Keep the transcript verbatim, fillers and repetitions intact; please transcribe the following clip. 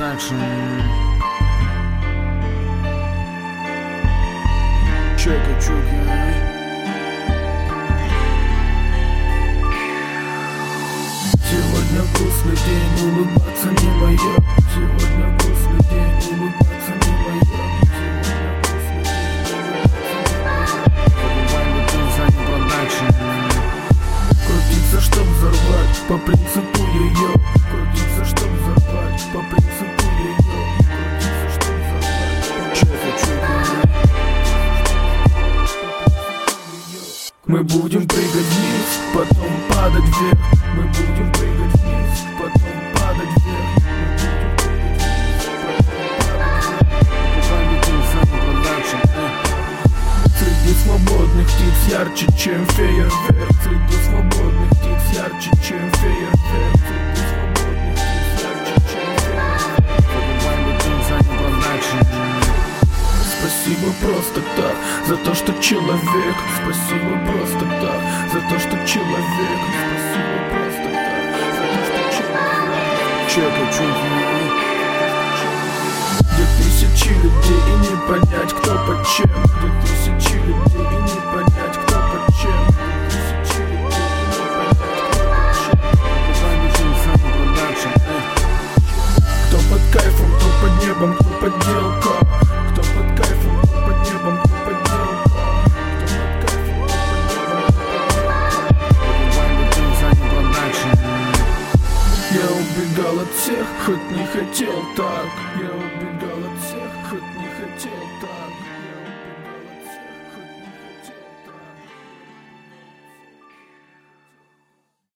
Production. Чеки, чуки. Сегодня грустный день, улыбаться не мое. Сегодня грустный день, улыбаться не мое. Крутиться, чтоб взорвать, по принципу ее. Крутиться, чтоб взорвать, по принципу ее. Крутиться, чтоб взорвать. Чеки, чуки. Мы будем прыгать вниз, потом падать вверх. Мы будем прыгать вниз, потом падать вверх. Среди свободных птиц ярче, чем фейерверк. Среди свободных птиц ярче, чем фейерверк. Среди свободных птиц ярче, чем фейерверк. Спасибо просто так, за то, что человек. Спасибо просто так, за то, что человек. Спасибо просто так, за то, что человек. Чеки, чуки. Где тысячи людей и не понять, кто под чем. Где тысячи людей и не понять, кто под чем. Где тысячи людей и не понять, кто под чем. Кто под кайфом, кто под небом, кто подделка. Кто под кайфом, кто под небом, кто подделка. Кто под кайфом, кто под небом. Я убегал от всех, хоть не хотел так. Я